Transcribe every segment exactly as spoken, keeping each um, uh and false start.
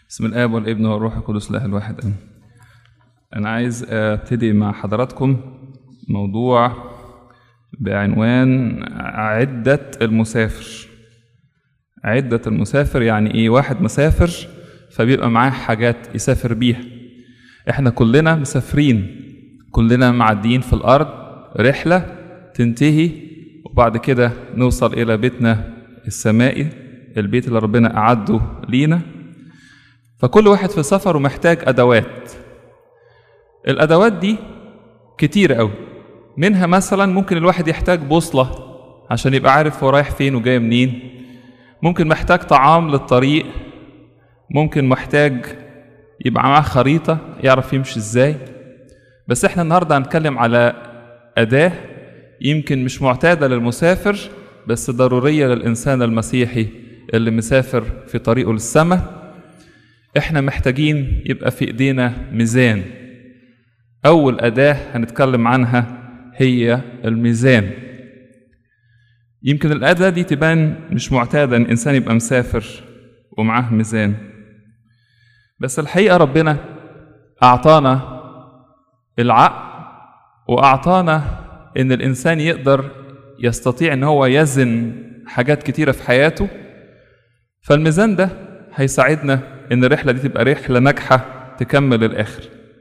بسم الآب والابن والروح القدس الإله الواحد آمين. أنا عايز أبتدي مع حضراتكم موضوع بعنوان عدة المسافر. عدة المسافر يعني إيه؟ واحد مسافر فبيبقى معاه حاجات يسافر بيها. إحنا كلنا مسافرين، كلنا معديين في الأرض رحلة تنتهي وبعد كده نوصل إلى بيتنا السمائي، البيت اللي ربنا أعده لينا. فكل واحد في سفره محتاج أدوات. الأدوات دي كتير قوي، منها مثلا ممكن الواحد يحتاج بوصلة عشان يبقى عارف هو رايح فين وجاي منين، ممكن محتاج طعام للطريق، ممكن محتاج يبقى معاه خريطة يعرف يمشي ازاي. بس احنا النهاردة هنتكلم على أداة يمكن مش معتادة للمسافر بس ضرورية للإنسان المسيحي اللي مسافر في طريقه للسماء. احنا محتاجين يبقى في ايدينا ميزان. اول أداة هنتكلم عنها هي الميزان. يمكن الأداة دي تبان مش معتادة ان الانسان يبقى مسافر ومعاه ميزان، بس الحقيقة ربنا اعطانا العقل واعطانا ان الانسان يقدر يستطيع ان هو يزن حاجات كتيرة في حياته. فالميزان ده هيساعدنا ان الرحلة دي تبقى رحلة ناجحة تكمل الاخر.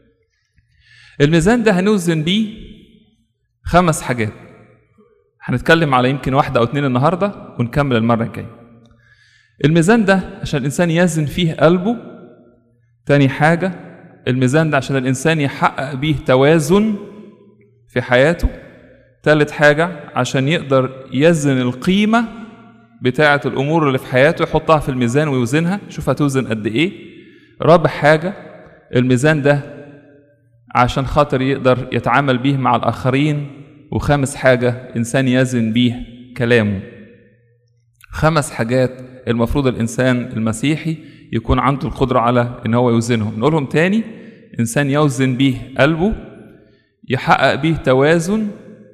الميزان ده هنوزن بيه خمس حاجات، هنتكلم على يمكن واحدة او اتنين النهاردة ونكمل المرة الجاية. الميزان ده عشان الانسان يزن فيه قلبه. تاني حاجة، الميزان ده عشان الانسان يحقق بيه توازن في حياته. تالت حاجة، عشان يقدر يزن القيمة بتاعة الأمور اللي في حياته، يحطها في الميزان ويوزنها، شوف هتوزن قد إيه. رابع حاجة، الميزان ده عشان خاطر يقدر يتعامل بيه مع الآخرين. وخامس حاجة، إنسان يزن بيه كلامه. خمس حاجات المفروض الإنسان المسيحي يكون عنده القدرة على إن هو يوزنهم. نقولهم تاني: إنسان يوزن بيه قلبه، يحقق بيه توازن،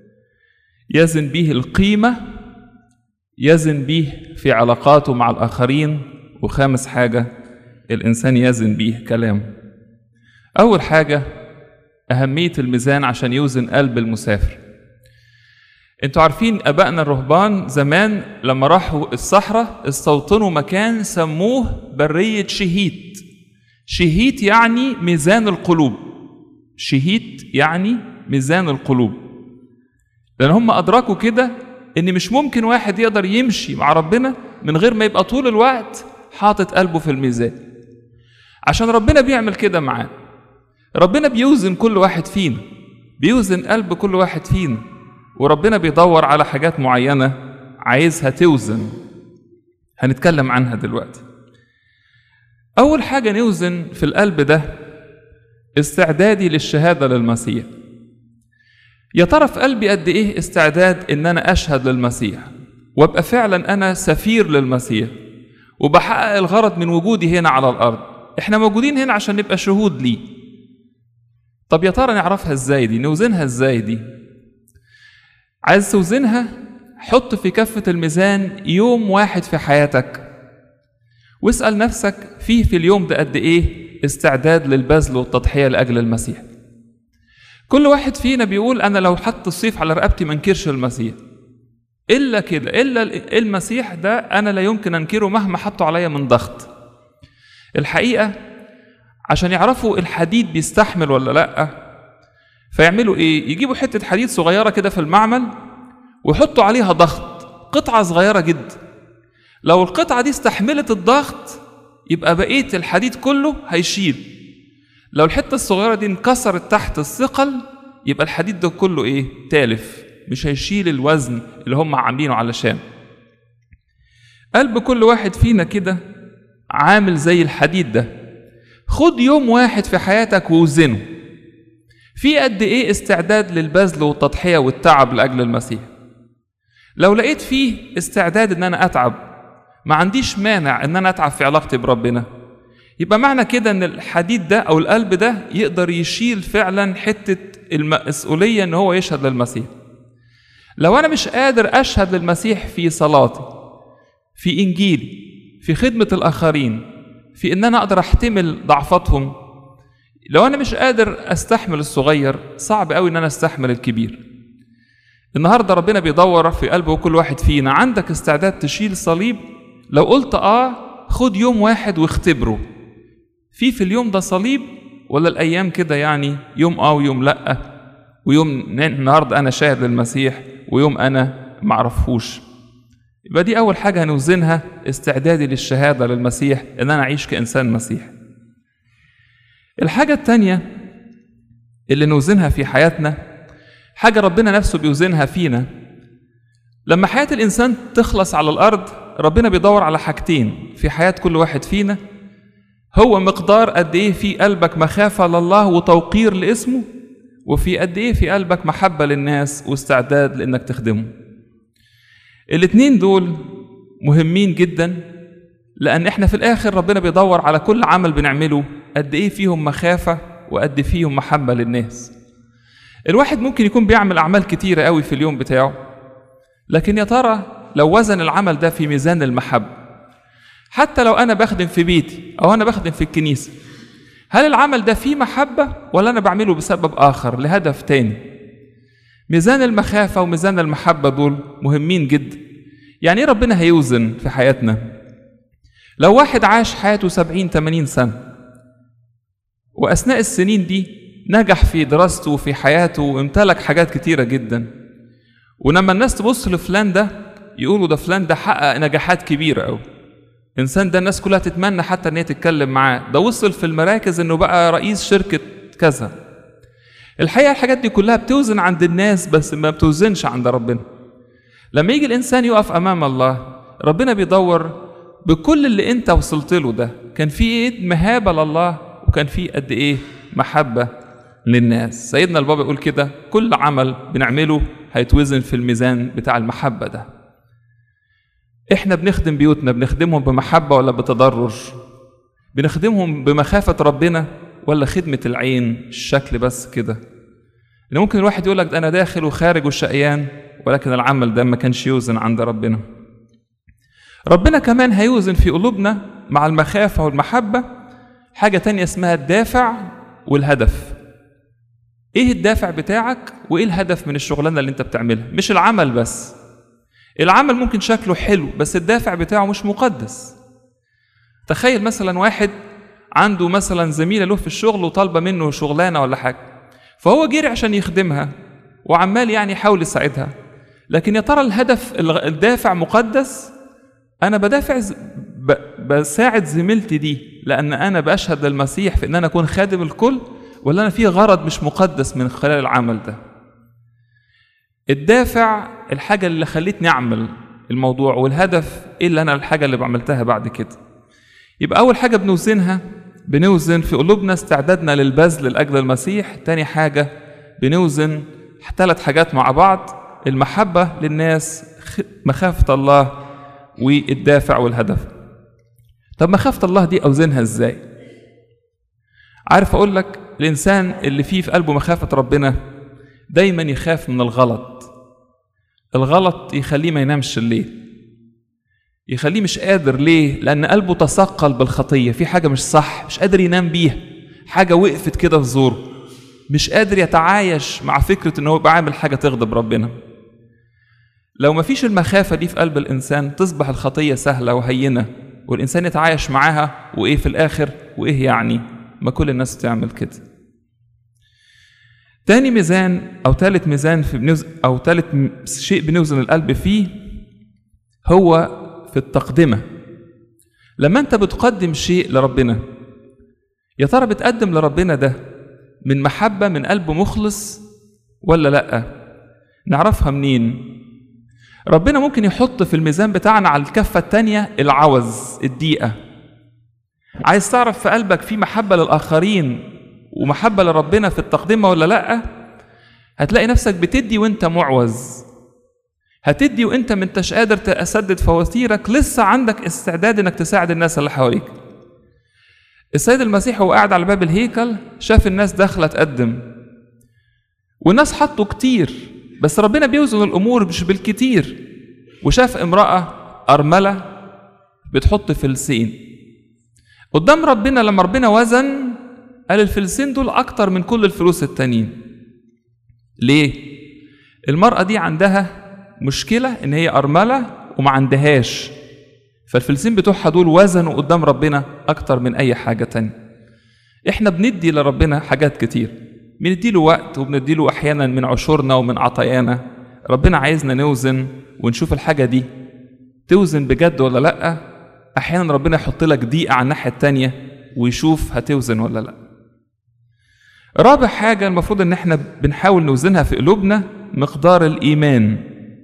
يزن بيه القيمة، يزن بيه في علاقاته مع الآخرين، وخامس حاجة الإنسان يزن بيه كلامه. أول حاجة أهمية الميزان عشان يوزن قلب المسافر. انتوا عارفين أبائنا الرهبان زمان لما راحوا الصحراء استوطنوا مكان سموه برية شهيت. شهيت يعني ميزان القلوب. شهيت يعني ميزان القلوب، لأن هم أدركوا كده إن مش ممكن واحد يقدر يمشي مع ربنا من غير ما يبقى طول الوقت حاطط قلبه في الميزان. عشان ربنا بيعمل كده معاه. ربنا بيوزن كل واحد فينا، بيوزن قلب كل واحد فينا، وربنا بيدور على حاجات معينة عايزها توزن، هنتكلم عنها دلوقتي. أول حاجة نوزن في القلب ده استعدادي للشهادة للمسيح. يا ترى في قلبي قد إيه استعداد إن أنا أشهد للمسيح وأبقى فعلا أنا سفير للمسيح وبحقق الغرض من وجودي هنا على الأرض. إحنا موجودين هنا عشان نبقى شهود ليه. طب يا ترى نعرفها إزاي دي؟ نوزنها إزاي دي؟ عايز توزنها؟ حط في كفة الميزان يوم واحد في حياتك واسأل نفسك فيه في اليوم ده قد إيه استعداد للبذل والتضحية لأجل المسيح. كل واحد فينا بيقول أنا لو حط السيف على رقبتي ما انكرش المسيح، إلا كده، إلا المسيح ده أنا لا يمكن أنكره مهما حطوا عليا من ضغط. الحقيقة عشان يعرفوا الحديد بيستحمل ولا لأ، فيعملوا إيه؟ يجيبوا حتة حديد صغيرة كده في المعمل ويحطوا عليها ضغط، قطعة صغيرة جدا. لو القطعة دي استحملت الضغط يبقى بقية الحديد كله هيشيل. لو الحتة الصغيرة دي انكسرت تحت الثقل يبقى الحديد ده كله ايه؟ تالف، مش هيشيل الوزن اللي هم عاملينه علشان. قلب كل واحد فينا كده عامل زي الحديد ده. خد يوم واحد في حياتك ووزنه في قد ايه استعداد للبذل والتضحية والتعب لأجل المسيح. لو لقيت فيه استعداد ان انا اتعب، ما عنديش مانع ان انا اتعب في علاقتي بربنا، يبقى معنى كده ان الحديد ده او القلب ده يقدر يشيل فعلا حتة المسؤولية ان هو يشهد للمسيح. لو انا مش قادر اشهد للمسيح في صلاتي، في انجيلي، في خدمة الاخرين، في ان انا اقدر احتمل ضعفاتهم. لو انا مش قادر استحمل الصغير صعب قوي ان انا استحمل الكبير. النهارده ربنا بيدور في قلبه كل واحد فينا، عندك استعداد تشيل صليب؟ لو قلت اه خد يوم واحد واختبره، في في اليوم ده صليب ولا الايام كده يعني يوم اه ويوم لا، ويوم النهارده انا شاهد للمسيح ويوم انا معرفهوش. يبقى دي اول حاجه هنوزنها، استعدادي للشهاده للمسيح، ان انا اعيش كانسان مسيح. الحاجه الثانيه اللي نوزنها في حياتنا حاجه ربنا نفسه بيوزنها فينا. لما حياه الانسان تخلص على الارض ربنا بيدور على حاجتين في حياه كل واحد فينا، هو مقدار قد ايه في قلبك مخافه لله وتوقير لاسمه، وفي قد ايه في قلبك محبه للناس واستعداد لانك تخدمه. الاتنين دول مهمين جدا، لان احنا في الاخر ربنا بيدور على كل عمل بنعمله قد ايه فيهم مخافه وقد فيهم محبه للناس. الواحد ممكن يكون بيعمل اعمال كتيره قوي في اليوم بتاعه، لكن يا ترى لو وزن العمل ده في ميزان المحبه، حتى لو انا بخدم في بيتي او انا بخدم في الكنيسه، هل العمل ده فيه محبه ولا انا بعمله بسبب اخر لهدف تاني؟ ميزان المخافه وميزان المحبه دول مهمين جدا. يعني ايه ربنا هيوزن في حياتنا؟ لو واحد عاش حياته سبعين ثمانين سنه، واثناء السنين دي نجح في دراسته وفي حياته وامتلك حاجات كتيره جدا، ولما الناس تبص لفلان ده يقولوا ده فلان ده حقق نجاحات كبيره قوي، انسان ده الناس كلها تتمنى حتى ان هي تتكلم معاه، ده وصل في المراكز انه بقى رئيس شركه كذا. الحقيقه الحاجات دي كلها بتوزن عند الناس بس ما بتوزنش عند ربنا. لما يجي الانسان يقف امام الله ربنا بيدور بكل اللي انت وصلت له ده كان في ايه مهابه لله، وكان في قد ايه محبه للناس. سيدنا البابا يقول كده، كل عمل بنعمله هيتوزن في الميزان بتاع المحبه ده. احنا بنخدم بيوتنا بنخدمهم بمحبه ولا بتضرر؟ بنخدمهم بمخافه ربنا ولا خدمه العين الشكل بس كده؟ ان ممكن الواحد يقول لك ده انا داخل وخارج وشقيان، ولكن العمل ده ما كانش يوزن عند ربنا. ربنا كمان هيوزن في قلوبنا مع المخافه والمحبه حاجه تانية اسمها الدافع والهدف. ايه الدافع بتاعك وايه الهدف من الشغلانه اللي انت بتعملها؟ مش العمل بس، العمل ممكن شكله حلو بس الدافع بتاعه مش مقدس. تخيل مثلا واحد عنده مثلا زميله له في الشغل وطالبه منه شغلانه ولا حاجه، فهو جري عشان يخدمها وعمال يعني يحاول يساعدها، لكن يا ترى الهدف الدافع مقدس؟ انا بدافع ب... بساعد زميلتي دي لان انا بشهد للمسيح في ان انا اكون خادم الكل، ولا انا في غرض مش مقدس من خلال العمل ده؟ الدافع الحاجه اللي خلتني اعمل الموضوع، والهدف ايه اللي انا الحاجه اللي بعملتها بعد كده. يبقى اول حاجه بنوزنها بنوزن في قلوبنا استعدادنا للبذل لاجل المسيح. تاني حاجه بنوزن ثلاث حاجات مع بعض، المحبه للناس، مخافه الله، والدافع والهدف. طب مخافه الله دي اوزنها ازاي؟ عارف اقول لك، الانسان اللي فيه في قلبه مخافه ربنا دايما يخاف من الغلط. الغلط يخليه ما ينامش الليل، يخليه مش قادر. ليه؟ لأن قلبه تثقل بالخطية، في حاجة مش صح مش قادر ينام بيها، حاجة وقفت كده في زوره، مش قادر يتعايش مع فكرة إنه يبقى عامل حاجة تغضب ربنا. لو ما فيش المخافة دي في قلب الإنسان تصبح الخطية سهلة وهينة، والإنسان يتعايش معاها، وإيه في الآخر؟ وإيه يعني؟ ما كل الناس تعمل كده. تاني ميزان أو تالت ميزان في بنوز أو تالت شيء بنوزن القلب فيه هو في التقدمة. لما أنت بتقدم شيء لربنا، يا ترى بتقدم لربنا ده من محبة من قلب مخلص ولا لأ؟ نعرفها منين؟ ربنا ممكن يحط في الميزان بتاعنا على الكفة التانية العوز، الضيقة. عايز تعرف في قلبك في محبة للآخرين ومحبة لربنا في التقدمة ولا لأ؟ هتلاقي نفسك بتدي وانت معوز، هتدي وانت ما انتش قادر تسدد فواتيرك، لسه عندك استعداد انك تساعد الناس اللي حواليك. السيد المسيح وهو قاعد على باب الهيكل شاف الناس داخله تقدم، والناس حطوا كتير، بس ربنا بيوزن الامور مش بالكتير. وشاف امراه ارمله بتحط فلسين، قدام ربنا لما ربنا وزن قال الفلسين دول أكتر من كل الفلوس التانيين. ليه؟ المرأة دي عندها مشكلة إن هي أرملة وما عندهاش، فالفلسين بتوعها دول وزنوا قدام ربنا أكتر من أي حاجة تانية. إحنا بندي لربنا حاجات كتير، بنديله وقت وبنديله أحيانا من عشورنا ومن عطايانا. ربنا عايزنا نوزن ونشوف الحاجة دي توزن بجد ولا لأ. أحيانا ربنا يحط لك دقيقة على الناحية التانية ويشوف هتوزن ولا لأ. رابع حاجة المفروض إن إحنا بنحاول نوزنها في قلوبنا مقدار الإيمان.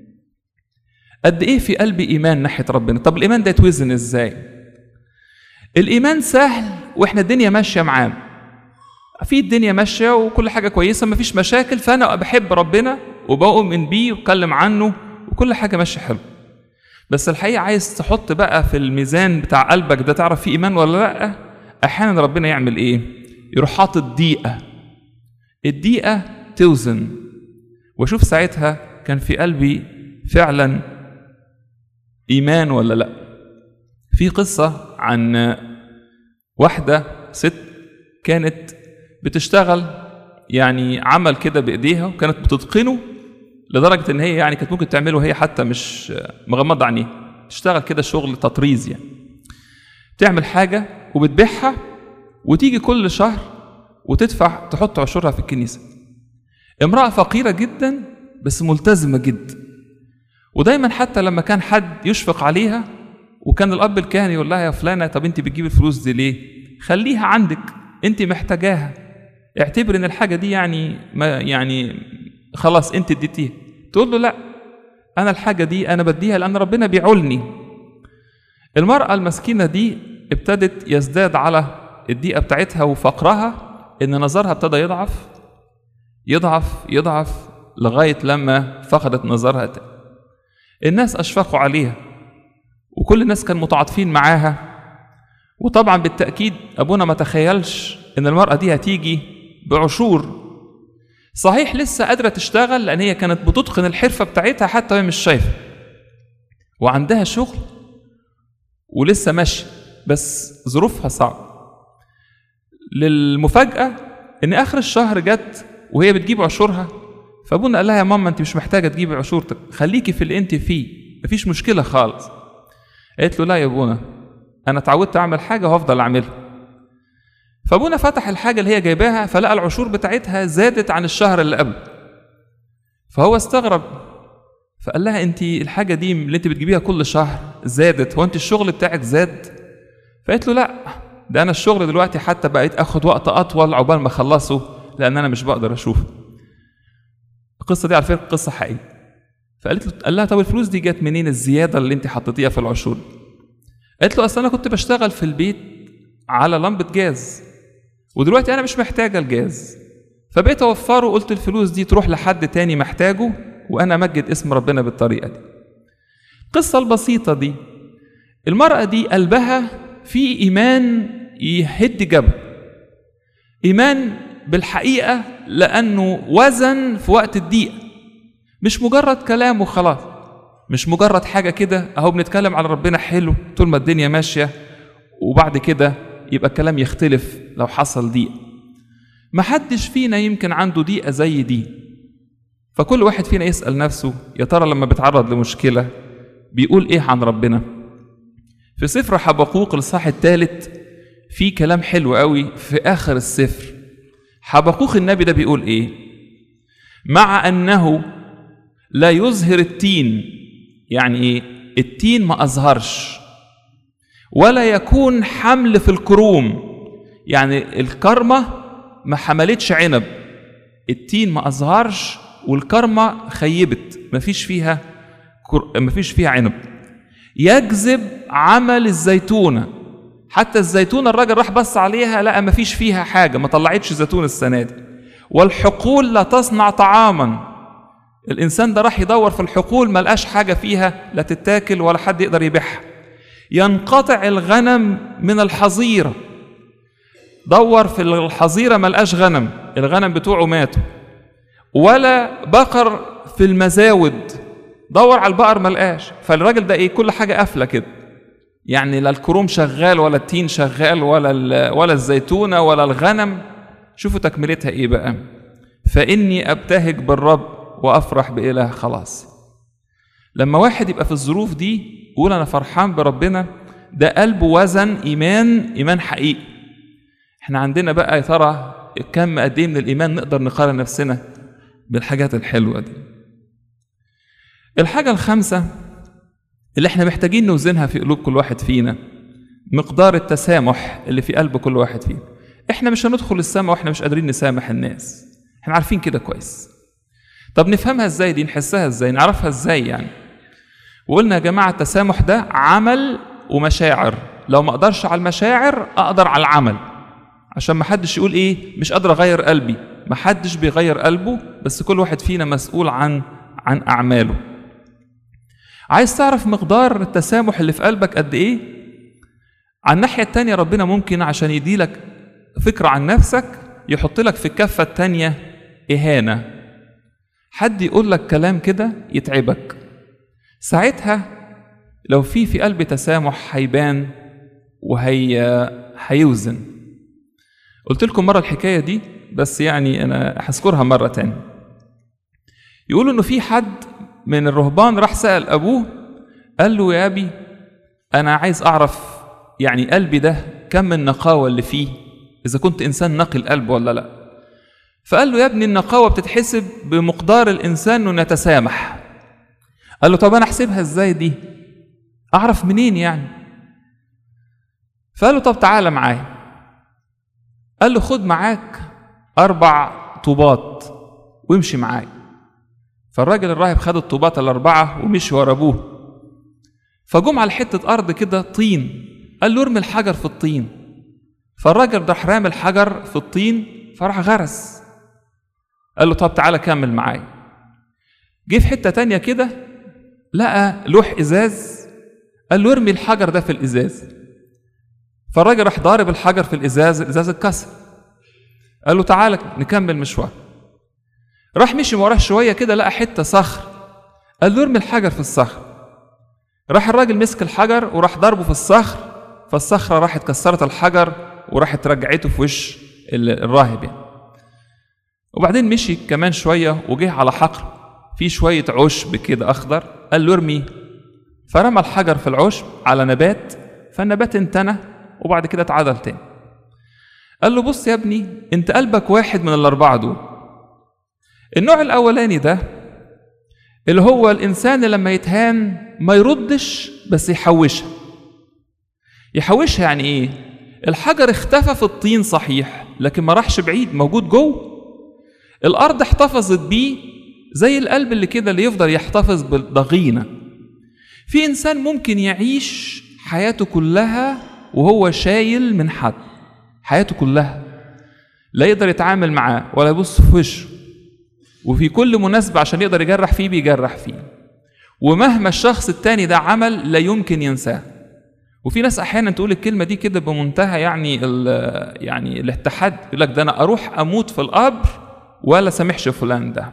قد إيه في قلبي إيمان ناحية ربنا؟ طب الإيمان ده يتوزن إزاي؟ الإيمان سهل وإحنا الدنيا ماشية معاه، في الدنيا ماشية وكل حاجة كويسة مفيش مشاكل، فأنا بحب ربنا وبؤمن بيه واتكلم عنه وكل حاجة ماشية حلو. بس الحقيقة عايز تحط بقى في الميزان بتاع قلبك ده تعرف فيه إيمان ولا لأ. أحيانا ربنا يعمل إيه؟ يروح حاطط دقيقة، الدقيقة توزن، واشوف ساعتها كان في قلبي فعلا إيمان ولا لأ. في قصة عن واحدة ست كانت بتشتغل يعني عمل كده بإيديها وكانت بتتقنه لدرجة إن هي يعني كانت ممكن تعمله هي حتى مش مغمضة عينيها، تشتغل كده شغل تطريز، يعني تعمل حاجة وبتبيعها وتيجي كل شهر وتدفع تحط عشورها في الكنيسة. امرأة فقيرة جدا بس ملتزمة جدا، ودايما حتى لما كان حد يشفق عليها وكان الأب الكاهن يقول لها يا فلانة طب انت بتجيب الفلوس دي ليه؟ خليها عندك، انت محتاجاها، اعتبر ان الحاجة دي يعني ما يعني خلاص انت اديتيها. تقول له لا، انا الحاجة دي انا بديها لان ربنا بيعولني. المرأة المسكينة دي ابتدت يزداد على الضيقة بتاعتها وفقرها ان نظرها ابتدى يضعف يضعف يضعف لغاية لما فقدت نظرها. الناس اشفقوا عليها وكل الناس كانوا متعاطفين معاها، وطبعا بالتأكيد ابونا ما تخيلش ان المرأة دي هتيجي بعشور. صحيح لسه قادرة تشتغل لان هي كانت بتتقن الحرفة بتاعتها حتى وهي مش شايفة، وعندها شغل ولسه ماشي، بس ظروفها صعبة. للمفاجأة ان اخر الشهر جت وهي بتجيب عشورها، فابونا قال لها يا ماما انت مش محتاجة تجيبي عشورتك، خليكي في اللي انت فيه مفيش مشكلة خالص. قالت له لا يا ابونا انا اتعودت اعمل حاجة وهفضل اعملها. فابونا فتح الحاجة اللي هي جايباها فلقى العشور بتاعتها زادت عن الشهر اللي قبل، فهو استغرب فقال لها انت الحاجة دي اللي انت بتجيبيها كل شهر زادت، هو انت الشغل بتاعك زاد؟ فقالت له لا، ده انا الشغل دلوقتي حتى بقيت اخد وقت اطول عقبال ما اخلصه لان انا مش بقدر اشوفه. القصة دي على فكرة قصة حقيقية. فقالت له قال لها طب الفلوس دي جت منين الزيادة اللي انت حطيتيها في العشور؟ قالت له اصل انا كنت بشتغل في البيت على لمبة جاز ودلوقتي انا مش محتاجة الجاز، فبقيت اوفره وقلت الفلوس دي تروح لحد تاني محتاجه وانا امجد اسم ربنا بالطريقة دي. القصة البسيطة دي المرأة دي قلبها في ايمان يهد جبل، ايمان بالحقيقة لانه وزن في وقت الضيقة، مش مجرد كلام وخلاص، مش مجرد حاجة كده اهو بنتكلم على ربنا حلو طول ما الدنيا ماشية وبعد كده يبقى الكلام يختلف لو حصل ضيقة. محدش فينا يمكن عنده ضيقة زي دي، فكل واحد فينا يسأل نفسه يا ترى لما بيتعرض لمشكلة بيقول ايه عن ربنا. في سفر حبقوق الإصحاح الثالث في كلام حلو قوي في آخر السفر. حبقوق النبي ده بيقول ايه؟ مع أنه لا يظهر التين، يعني ايه؟ التين ما أظهرش، ولا يكون حمل في الكروم، يعني الكرمة ما حملتش عنب، التين ما أظهرش والكرمة خيبت ما فيش فيها ما فيش فيها عنب. يجذب عمل الزيتونة، حتى الزيتونة الراجل راح بص عليها لقى ما فيش فيها حاجة، ما طلعتش زيتون السنة دي. والحقول لا تصنع طعاما، الإنسان ده راح يدور في الحقول ما لقاش حاجة فيها لا تتاكل ولا حد يقدر يبيعها. ينقطع الغنم من الحظيرة، دور في الحظيرة ما لقاش غنم، الغنم بتوعه ماتوا. ولا بقر في المزاود، دور على البقر ما لقاش. فالراجل ده ايه؟ كل حاجة قافلة كده، يعني لا الكروم شغال ولا التين شغال ولا ولا الزيتونة ولا الغنم. شوفوا تكملتها ايه بقى؟ فإني أبتهج بالرب وأفرح بإله خلاص. لما واحد يبقى في الظروف دي يقول أنا فرحان بربنا، ده قلبه وزن إيمان، إيمان حقيقي. احنا عندنا بقى يا ترى كم قد ايه من الإيمان نقدر نقارن نفسنا بالحاجات الحلوة دي. الحاجة الخامسة اللي احنا محتاجين نوزنها في قلوب كل واحد فينا، مقدار التسامح اللي في قلب كل واحد فينا. احنا مش هندخل السماء واحنا مش قادرين نسامح الناس، احنا عارفين كده كويس. طب نفهمها ازاي دي؟ نحسها ازاي؟ نعرفها ازاي يعني؟ وقلنا يا جماعة التسامح ده عمل ومشاعر. لو ما اقدرش على المشاعر اقدر على العمل، عشان ما حدش يقول ايه مش قادر اغير قلبي. ما حدش بيغير قلبه، بس كل واحد فينا مسؤول عن عن اعماله. عايز تعرف مقدار التسامح اللي في قلبك قد ايه؟ على الناحية التانية ربنا ممكن عشان يديلك فكرة عن نفسك يحط لك في الكفة التانية إهانة. حد يقول لك كلام كده يتعبك، ساعتها لو في في قلب تسامح هيبان وهي هيوزن. قلت لكم مرة الحكاية دي، بس يعني أنا هذكرها مرة تانية. يقولوا إنه في حد من الرهبان راح سأل أبوه، قال له يا أبي أنا عايز أعرف يعني قلبي ده كم النقاوة اللي فيه، إذا كنت إنسان نقي القلب ولا لا. فقال له يا ابني النقاوة بتتحسب بمقدار الإنسان إنه يتسامح. قال له طب أنا أحسبها إزاي دي؟ أعرف منين يعني؟ فقال له طب تعالى معايا. قال له خد معاك أربع طوبات وامشي معايا. فالراجل الراهب خد الطوبات الأربعة ومشي ورا أبوه. فجم على حتة أرض كده طين، قال له ارمي الحجر في الطين. فالراجل راح رامي الحجر في الطين فراح غرس. قال له طب تعالى كمل معايا. جه في حتة تانية كده لقى لوح إزاز، قال له ارمي الحجر ده في الإزاز. فالراجل راح ضارب الحجر في الإزاز، الإزاز اتكسر. قال له تعالى نكمل مشوار. راح مشي وراه شوية كده لقى حتة صخر، قال له ارمي الحجر في الصخر. راح الراجل مسك الحجر وراح ضربه في الصخر، فالصخرة راحت كسرت الحجر وراحت رجعته في وش الراهب يعني. وبعدين مشي كمان شوية وجه على حقل فيه شوية عشب كده أخضر، قال له ارمي. فرمى الحجر في العشب على نبات، فالنبات انتنى وبعد كده اتعدل تاني. قال له بص يا ابني انت قلبك واحد من الأربعة دول. النوع الأولاني ده اللي هو الإنسان لما يتهان ما يردش بس يحوشها. يحوشها يعني إيه؟ الحجر اختفى في الطين صحيح، لكن ما راحش بعيد، موجود جوه. الأرض احتفظت بيه زي القلب اللي كده اللي يفضل يحتفظ بالضغينة. في إنسان ممكن يعيش حياته كلها وهو شايل من حد، حياته كلها لا يقدر يتعامل معاه ولا يبص في وشه، وفي كل مناسبة عشان يقدر يجرح فيه بيجرح فيه، ومهما الشخص التاني ده عمل لا يمكن ينساه. وفي ناس احيانا تقول الكلمه دي كده بمنتهى يعني يعني الاتحاد، يقول لك ده انا اروح اموت في القبر ولا سامحش فلان. ده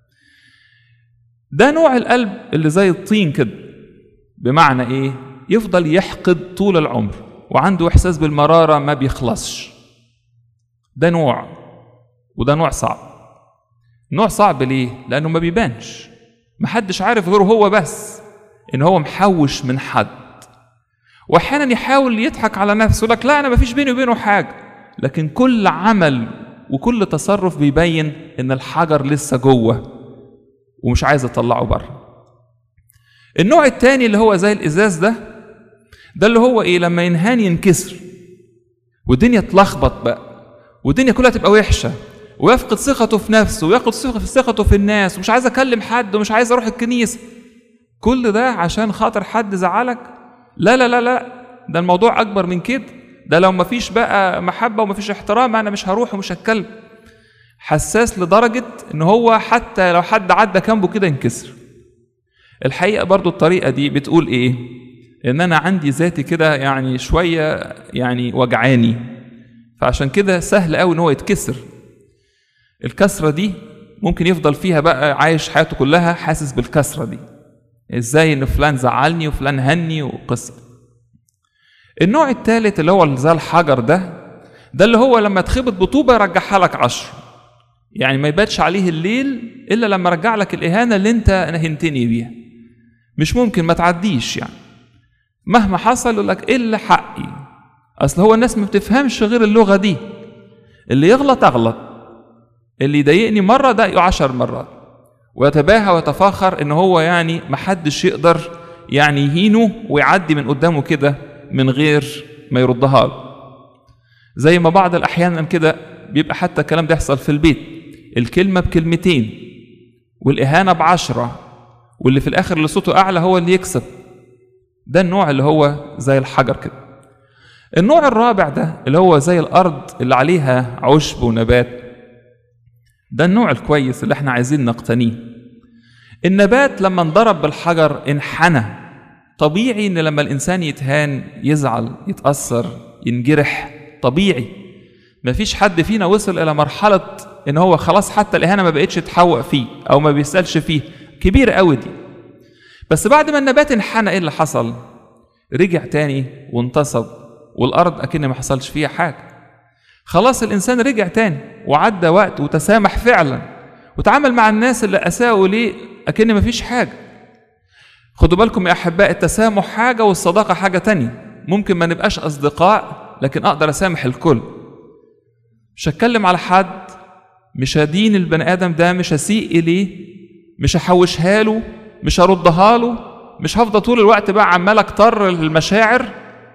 ده نوع القلب اللي زي الطين كده، بمعنى ايه؟ يفضل يحقد طول العمر وعنده احساس بالمراره ما بيخلصش. ده نوع، وده نوع صعب. نوع صعب ليه؟ لانه ما بيبانش، محدش عارف غيره هو بس ان هو محوش من حد. واحيانا يحاول يضحك على نفسه، لك لا انا ما فيش بيني وبينه حاجه، لكن كل عمل وكل تصرف بيبين ان الحجر لسه جوه ومش عايز اطلعه بره. النوع الثاني اللي هو زي الازاز ده، ده اللي هو ايه؟ لما ينهان ينكسر والدنيا تلخبط بقى والدنيا كلها تبقى وحشه، ويفقد ثقته في نفسه وياخد ثقته في الناس، ومش عايز اكلم حد ومش عايز اروح الكنيسه. كل ده عشان خاطر حد زعلك؟ لا لا لا لا، ده الموضوع اكبر من كده. ده لو مفيش بقى محبه ومفيش احترام انا مش هروح ومش هتكلم. حساس لدرجه ان هو حتى لو حد عدى جنبه كده ينكسر. الحقيقه برضو الطريقه دي بتقول ايه؟ ان انا عندي ذاتي كده يعني شويه يعني وجعاني، فعشان كده سهل قوي ان هو يتكسر. الكسره دي ممكن يفضل فيها بقى عايش حياته كلها حاسس بالكسره دي، ازاي ان فلان زعلني وفلان هني وقصه. النوع الثالث اللي هو زي الحجر ده، ده اللي هو لما تخبط بطوبة يرجعها لك عشر، يعني ما يباتش عليه الليل إلا لما رجع لك الإهانة اللي انت نهنتني بيها، مش ممكن ما تعديش، يعني مهما حصل يقول لك إلا حقي. أصل هو الناس ما بتفهمش غير اللغة دي، اللي يغلط أغلط، اللي يضايقني مرة ضايقه عشر مرات، ويتباهى ويتفاخر إن هو يعني محدش يقدر يعني يهينه ويعدي من قدامه كده من غير ما يردها له. زي ما بعض الأحيان كده بيبقى حتى الكلام ده يحصل في البيت، الكلمة بكلمتين والإهانة بعشرة، واللي في الآخر اللي صوته أعلى هو اللي يكسب. ده النوع اللي هو زي الحجر كده. النوع الرابع ده اللي هو زي الأرض اللي عليها عشب ونبات، ده النوع الكويس اللي احنا عايزين نقتنيه. النبات لما انضرب بالحجر انحنى، طبيعي ان لما الإنسان يتهان يزعل يتأثر ينجرح، طبيعي. مفيش حد فينا وصل إلى مرحلة ان هو خلاص حتى الإهانة ما بقتش تحوق فيه أو ما بيسألش فيه، كبير قوي دي. بس بعد ما النبات انحنى ايه اللي حصل؟ رجع تاني وانتصب، والأرض أكن ما حصلش فيها حاجة. خلاص الإنسان رجع تاني وعدى وقت وتسامح فعلا وتعامل مع الناس اللي أساءوا ليه أكن ما فيش حاجة. خدوا بالكم يا أحباء، التسامح حاجة والصداقة حاجة تانية. ممكن ما نبقاش أصدقاء لكن أقدر أسامح الكل، مش هتكلم على حد، مش هدين البني آدم ده، مش هسيء إليه، مش هحوشها له، مش هردها له، مش هفضل طول الوقت بقى عمال اكتر المشاعر.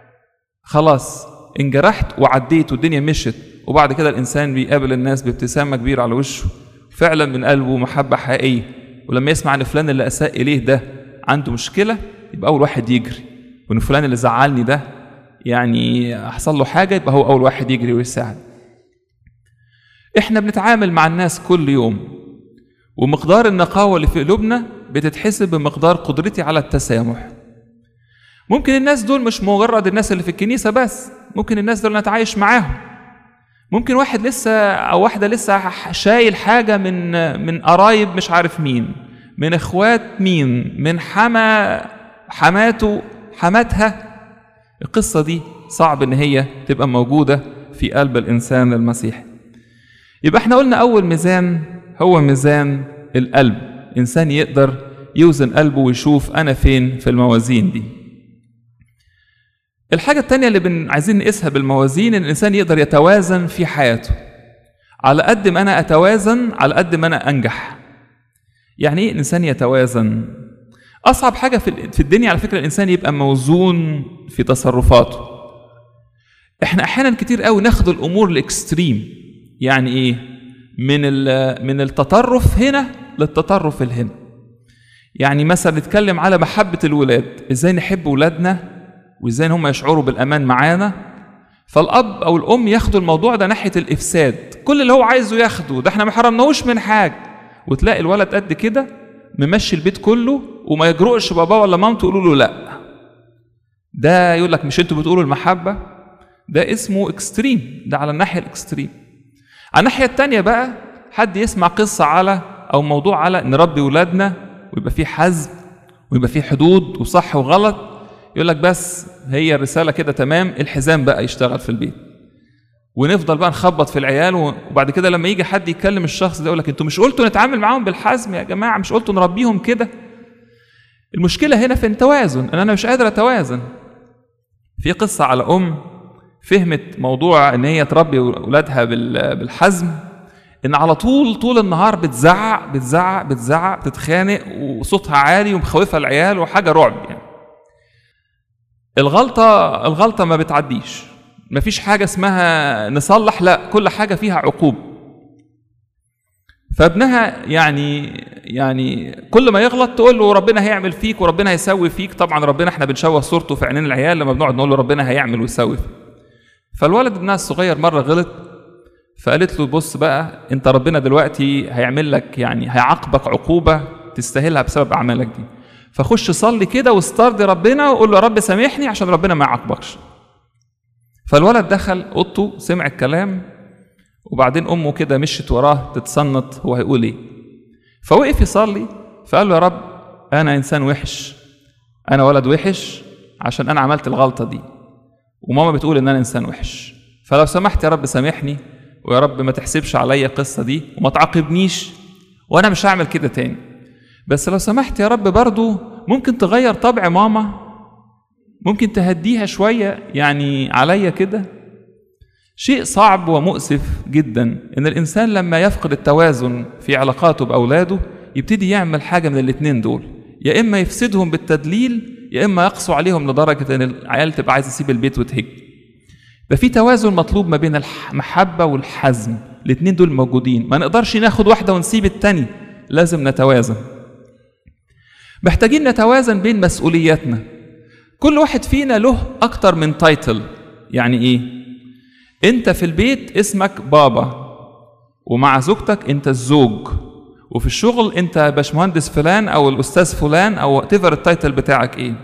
خلاص انجرحت وعديت والدنيا مشت، وبعد كده الإنسان بيقابل الناس بابتسامة كبيرة على وشه، فعلا من قلبه محبة حقيقية. ولما يسمع ان فلان اللي أساء إليه ده عنده مشكلة يبقى أول واحد يجري، وان فلان اللي زعلني ده يعني حصل له حاجة يبقى هو أول واحد يجري ويساعد. احنا بنتعامل مع الناس كل يوم، ومقدار النقاوة اللي في قلوبنا بتتحسب بمقدار قدرتي على التسامح. ممكن الناس دول مش مجرد الناس اللي في الكنيسة بس، ممكن الناس دول نتعايش معاهم. ممكن واحد لسه أو واحدة لسه شايل حاجة من من قرايب مش عارف مين، من إخوات مين، من حما حماته حماتها. القصة دي صعب إن هي تبقى موجودة في قلب الإنسان المسيحي. يبقى احنا قلنا أول ميزان هو ميزان القلب، إنسان يقدر يوزن قلبه ويشوف أنا فين في الموازين دي. الحاجة التانية اللي بن عايزين نقيسها بالموازين إن الإنسان يقدر يتوازن في حياته. على قد ما أنا أتوازن على قد ما أنا أنجح. يعني إيه الإنسان يتوازن؟ أصعب حاجة في الدنيا على فكرة الإنسان يبقى موزون في تصرفاته. إحنا أحيانا كتير قوي ناخد الأمور الإكستريم. يعني إيه؟ من من التطرف هنا للتطرف الهنا. يعني مثلا نتكلم على محبة الولاد، إزاي نحب ولادنا وإزاي هم يشعروا بالأمان معانا. فالأب أو الأم ياخدوا الموضوع ده ناحية الإفساد، كل اللي هو عايزه ياخده، ده احنا ما حرمناهوش من حاجة. وتلاقي الولد قد كده ممشي البيت كله وما يجرؤش باباه ولا مامته يقولوا له لا. ده يقول لك مش انتوا بتقولوا المحبة؟ ده اسمه اكستريم، ده على الناحية الاكستريم. على الناحية التانية بقى حد يسمع قصة على أو موضوع على نربي ولادنا ويبقى فيه حزم ويبقى فيه حدود وصح وغلط، يقول لك بس هي الرسالة كده تمام، الحزام بقى يشتغل في البيت. ونفضل بقى نخبط في العيال، وبعد كده لما يجي حد يتكلم الشخص ده يقول لك انتوا مش قلتوا نتعامل معاهم بالحزم يا جماعة، مش قلتوا نربيهم كده؟ المشكلة هنا في التوازن، ان انا مش قادر اتوازن. في قصة على ام فهمت موضوع ان هي تربي اولادها بالحزم، ان على طول طول النهار بتزعق بتزعق بتزعق بتتخانق وصوتها عالي ومخوفة العيال وحاجة رعب. يعني الغلطة الغلطة ما بتعديش، مفيش حاجة اسمها نصلح، لا، كل حاجة فيها عقوب. فابنها يعني يعني كل ما يغلط تقول له ربنا هيعمل فيك وربنا هيسوي فيك. طبعا ربنا احنا بنشوه صورته في عينين العيال لما بنقعد نقول له ربنا هيعمل ويسوي فيك. فالولد ابنها الصغير مرة غلط، فقالت له بص بقى انت ربنا دلوقتي هيعمل لك يعني هيعاقبك عقوبة تستاهلها بسبب اعمالك دي، فخش صلي كده واسترضي ربنا وقول له يا رب سامحني عشان ربنا ما يعاقبكش. فالولد دخل اوضته سمع الكلام، وبعدين امه كده مشت وراه تتصنت هو هيقول ايه. فوقف يصلي فقال له يا رب انا انسان وحش، انا ولد وحش عشان انا عملت الغلطه دي، وماما بتقول ان انا انسان وحش، فلو سمحت يا رب سامحني، ويا رب ما تحسبش عليا القصه دي وما تعاقبنيش، وانا مش هعمل كده تاني. بس لو سمحت يا رب برضو ممكن تغير طبع ماما، ممكن تهديها شويه يعني عليا كده. شيء صعب ومؤسف جدا ان الانسان لما يفقد التوازن في علاقاته باولاده يبتدي يعمل حاجه من الاتنين دول، يا اما يفسدهم بالتدليل يا اما يقسو عليهم لدرجه ان العيال تبقى عايزه تسيب البيت وتهج. يبقى في توازن مطلوب ما بين المحبه والحزم، الاتنين دول موجودين، ما نقدرش ناخد واحده ونسيب التاني، لازم نتوازن. محتاجين نتوازن بين مسؤولياتنا. كل واحد فينا له اكتر من تايتل. يعني ايه؟ انت في البيت اسمك بابا، ومع زوجتك انت الزوج، وفي الشغل انت باشمهندس فلان او الاستاذ فلان او تيفر التايتل بتاعك ايه.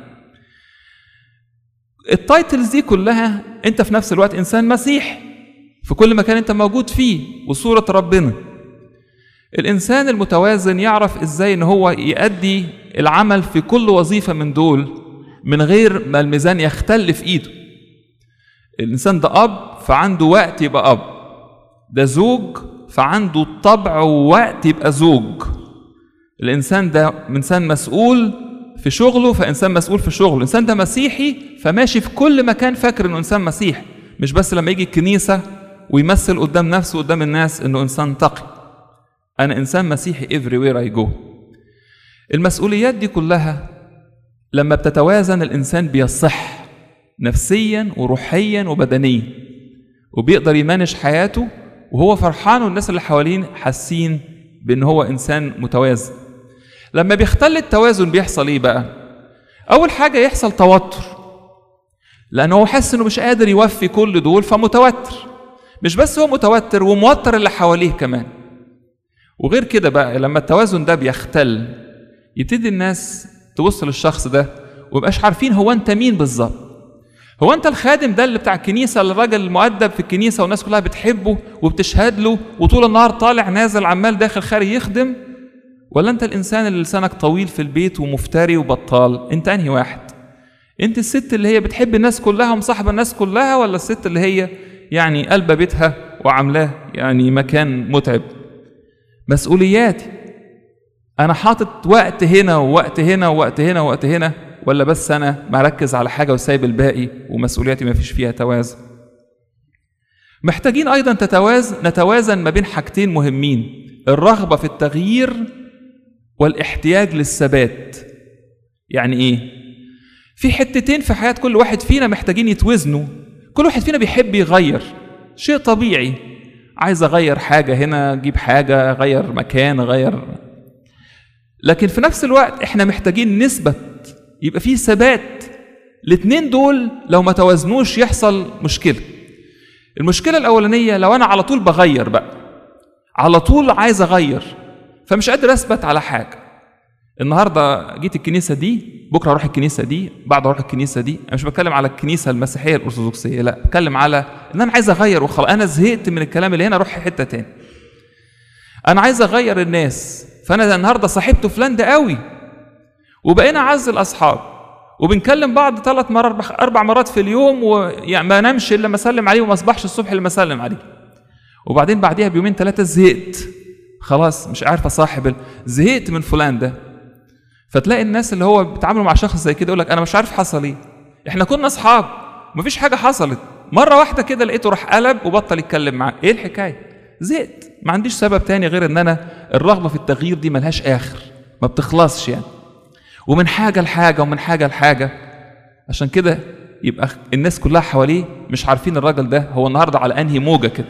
التايتلز دي كلها انت في نفس الوقت انسان مسيحي في كل مكان انت موجود فيه وصورة ربنا. الانسان المتوازن يعرف ازاي ان هو يؤدي العمل في كل وظيفة من دول من غير ما الميزان يختل في ايده. الانسان ده اب فعنده وقت يبقى اب، ده زوج فعنده طبع ووقت يبقى زوج. الانسان ده انسان مسؤول في شغله فانسان مسؤول في شغله. الانسان ده مسيحي فماشي في كل مكان فاكر انه انسان مسيحي، مش بس لما يجي الكنيسه ويمثل قدام نفسه قدام الناس انه انسان تقي. انا انسان مسيحي everywhere I go. المسؤوليات دي كلها لما بتتوازن الانسان بيصح نفسيا وروحيا وبدنيا، وبيقدر يمانج حياته وهو فرحان والناس اللي حوالين حاسين بان هو انسان متوازن. لما بيختل التوازن بيحصل ايه بقى؟ اول حاجه يحصل توتر، لانه هو حاسس انه مش قادر يوفي كل دول فمتوتر. مش بس هو متوتر وموتر اللي حواليه كمان. وغير كده بقى لما التوازن ده بيختل يبتدي الناس تبص للشخص ده ومبقاش عارفين هو انت مين بالظبط. هو انت الخادم ده اللي بتاع الكنيسه، الراجل المؤدب في الكنيسه والناس كلها بتحبه وبتشهد له وطول النهار طالع نازل عمال داخل خارج يخدم، ولا انت الانسان اللي لسانك طويل في البيت ومفتري وبطال؟ انت انهي واحد؟ انت الست اللي هي بتحب الناس كلها ومصاحبه الناس كلها، ولا الست اللي هي يعني قلبه بيتها وعاملاه يعني مكان متعب؟ مسؤولياتي انا حاطط وقت هنا ووقت هنا ووقت هنا ووقت هنا، ولا بس انا مركز على حاجه وسايب الباقي ومسؤولياتي ما فيش فيها توازن؟ محتاجين ايضا تتوازن نتوازن ما بين حاجتين مهمين: الرغبه في التغيير والاحتياج للثبات. يعني ايه؟ في حتتين في حياه كل واحد فينا محتاجين يتوازنوا. كل واحد فينا بيحب يغير، شيء طبيعي، عايز اغير حاجه هنا، اجيب حاجه، اغير مكان، اغير. لكن في نفس الوقت احنا محتاجين نثبت، يبقى فيه ثبات. الاثنين دول لو ما توازنوش يحصل مشكله. المشكله الاولانيه لو انا على طول بغير بقى، على طول عايز اغير، فمش قادر اثبت على حاجه. النهارده جيت الكنيسه دي، بكره اروح الكنيسه دي، بعد اروح الكنيسه دي. انا مش بتكلم على الكنيسه المسيحيه الارثوذكسيه، لا، بتكلم على ان انا عايز اغير وخلاص. انا زهقت من الكلام اللي هنا، اروح حته تاني. انا عايز اغير الناس، فانا النهارده صاحبته فلان ده قوي وبقينا اعز الاصحاب وبنكلم بعض ثلاث مرات اربع مرات في اليوم، ويعني ما نمشي الا ما اسلم عليه وما اصبحش الصبح الا ما اسلم عليه. وبعدين بعديها بيومين ثلاثه زهقت، خلاص مش عارف اصاحب، زهقت من فلان ده. فتلاقي الناس اللي هو بيتعاملوا مع شخص زي كده يقول لك انا مش عارف حصل ايه، احنا كنا اصحاب مفيش حاجه حصلت، مره واحده كده لقيته راح قلب وبطل يتكلم معاه. ايه الحكايه؟ زهقت. ما عنديش سبب تاني غير ان انا الرغبه في التغيير دي ملهاش اخر، ما بتخلصش يعني، ومن حاجه لحاجه ومن حاجه لحاجه. عشان كده يبقى الناس كلها حواليه مش عارفين الراجل ده هو النهارده على انهي موجه كده.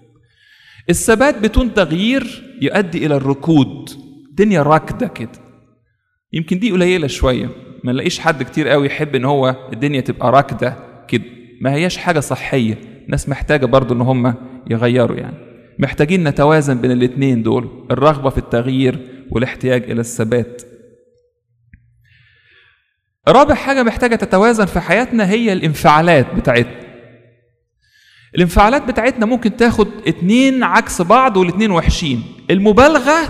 الثبات بدون تغيير يؤدي الى الركود، الدنيا راكده كده. يمكن دي قليله شويه، ما نلاقيش حد كتير قوي يحب ان هو الدنيا تبقى راكده كده، ما هياش حاجه صحيه. الناس محتاجه برضو ان هم يغيروا، يعني محتاجين نتوازن بين الاثنين دول، الرغبه في التغيير والاحتياج الى الثبات. رابع حاجه محتاجه تتوازن في حياتنا هي الانفعالات بتاعتنا. الانفعالات بتاعتنا ممكن تاخد اتنين عكس بعض والاتنين وحشين: المبالغه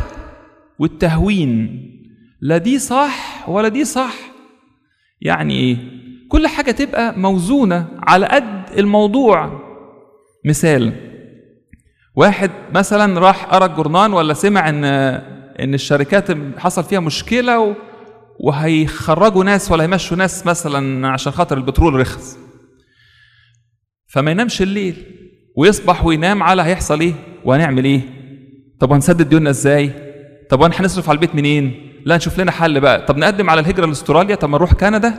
والتهوين. لا دي صح ولا دي صح. يعني ايه؟ كل حاجة تبقى موزونة على قد الموضوع. مثال، واحد مثلا راح قرأ الجورنال ولا سمع ان ان الشركات حصل فيها مشكلة و... وهيخرجوا ناس ولا هيمشوا ناس مثلا عشان خاطر البترول رخص، فما ينامش الليل ويصبح وينام على هيحصل ايه وهنعمل ايه، طب هنسدد ديوننا ازاي، طب هنصرف على البيت منين، لا نشوف لنا حل بقى، طب نقدم على الهجرة لاستراليا، طب ما نروح كندا.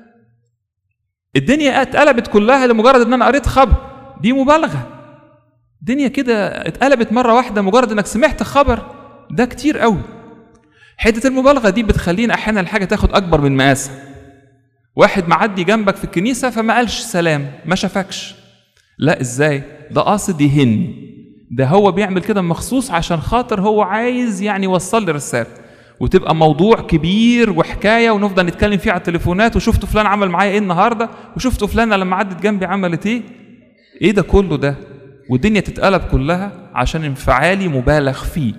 الدنيا اتقلبت كلها لمجرد ان انا قريت خبر. دي مبالغة. الدنيا كده اتقلبت مرة واحدة مجرد انك سمعت خبر، ده كتير قوي. حتة المبالغة دي بتخلينا احيانا الحاجة تاخد اكبر من مقاسها. واحد معدي جنبك في الكنيسة فما قالش سلام، ما شافكش، لا ازاي، ده قاصد يهن، ده هو بيعمل كده مخصوص عشان خاطر هو عايز يعني يوصل لي رسالة، وتبقى موضوع كبير وحكاية ونفضل نتكلم فيه على التليفونات، وشفتوا فلان عمل معايا ايه النهاردة، وشفتوا فلانة لما عدت جنبي عملت ايه. ايه ده كله ده؟ والدنيا تتقلب كلها عشان انفعالي مبالغ فيه.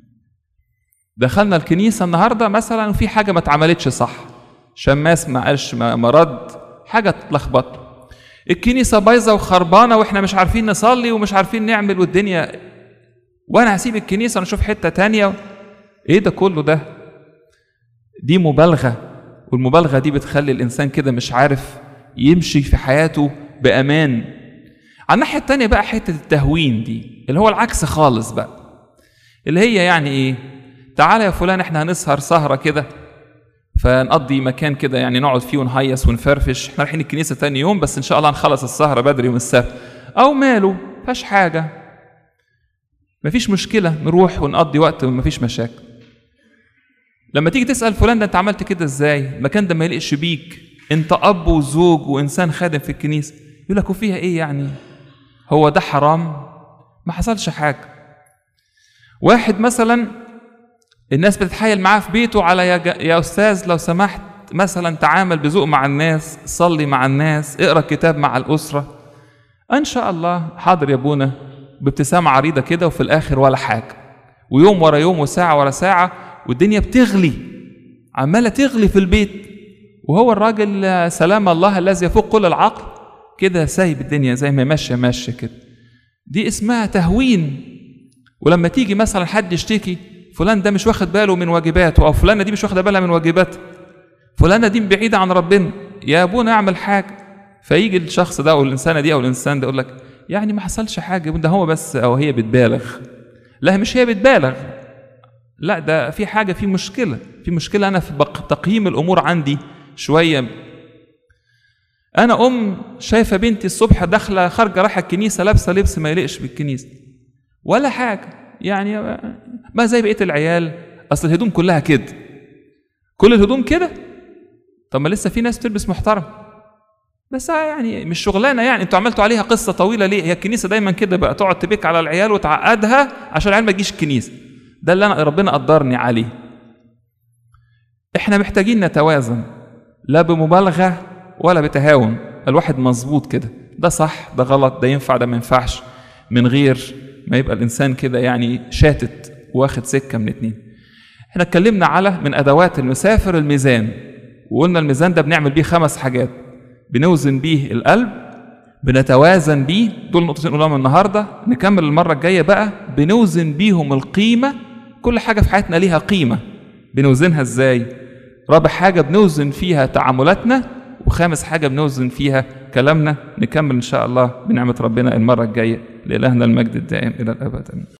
دخلنا الكنيسة النهاردة مثلا وفي حاجة ما اتعملتش صح، شماس ما قالش ما رد، حاجة اتلخبط، الكنيسة بايظة وخربانة واحنا مش عارفين نصلي ومش عارفين نعمل والدنيا، وانا هسيب الكنيسة ونشوف حتة تانية. ايه ده كله ده؟ دي مبالغة، والمبالغة دي بتخلي الانسان كده مش عارف يمشي في حياته بأمان. على الناحية التانية بقى حتة التهوين دي اللي هو العكس خالص بقى، اللي هي يعني ايه، تعالى يا فلان احنا هنسهر سهرة كده، فنقضي مكان كده يعني نقعد فيه ونهيص ونفرفش، احنا رايحين الكنيسة تاني يوم بس ان شاء الله هنخلص السهرة بدري يوم السبت، او ماله فاش حاجة، مفيش مشكلة، نروح ونقضي وقت ومفيش مشاكل. لما تيجي تسأل فلان ده انت عملت كده ازاي، المكان ده ما يليقش بيك، انت اب وزوج وانسان خادم في الكنيسة، يقول لك وفيها ايه يعني، هو ده حرام؟ ما حصلش حاجة. واحد مثلا الناس بتتحايل معاه في بيته على يا, يا أستاذ لو سمحت مثلا تعامل بذوق مع الناس، صلي مع الناس، اقرأ كتاب مع الأسرة، إن شاء الله حاضر يا ابونا، بابتسامة عريضة كده، وفي الآخر ولا حاجة، ويوم ورا يوم وساعة ورا ساعة والدنيا بتغلي، عمالة تغلي في البيت، وهو الراجل سلام الله الذي يفوق كل العقل كده سايب الدنيا زي ما ماشية ماشية كده. دي اسمها تهوين. ولما تيجي مثلا حد يشتكي فلان ده مش واخد باله من واجباته، او فلانة دي مش واخده بالها من واجباتها، فلانة دي بعيدة عن ربنا، يا ابونا اعمل حاجة، فيجي الشخص ده او الانسانة دي او الانسان ده يقول لك يعني ما حصلش حاجة، ده هو بس او هي بتبالغ. لا مش هي بتبالغ، لا ده في حاجة، في مشكلة، في مشكلة أنا في تقييم الأمور عندي شوية. أنا أم شايفة بنتي الصبح داخلة خارجة رايحة الكنيسة لابسة لبس ما يليقش بالكنيسة ولا حاجة، يعني ما زي بقية العيال، أصل الهدوم كلها كده، كل الهدوم كده، طب ما لسه في ناس تلبس محترم، بس يعني مش شغلانة، يعني انتوا عملتوا عليها قصة طويلة ليه؟ هي الكنيسة دايما كده بقى تقعد تبيك على العيال وتعقدها عشان العيال ما تجيش الكنيسة، ده اللي أنا ربنا قدرني عليه. احنا محتاجين نتوازن، لا بمبالغة ولا بتهاون، الواحد مظبوط كده، ده صح ده غلط، ده ينفع ده ما ينفعش، من غير ما يبقى الإنسان كده يعني شاتت واخد سكة من اتنين. احنا اتكلمنا على من أدوات المسافر الميزان، وقلنا الميزان ده بنعمل بيه خمس حاجات، بنوزن بيه القلب، بنتوازن بيه، دول نقطتين نقولهم النهارده، نكمل المرة الجاية بقى بنوزن بيهم القيمة، كل حاجة في حياتنا ليها قيمة، بنوزنها ازاي؟ رابع حاجة بنوزن فيها تعاملاتنا، وخامس حاجة بنوزن فيها كلامنا. نكمل إن شاء الله بنعمة ربنا المرة الجاية، لإلهنا المجد الدائم إلى الأبد.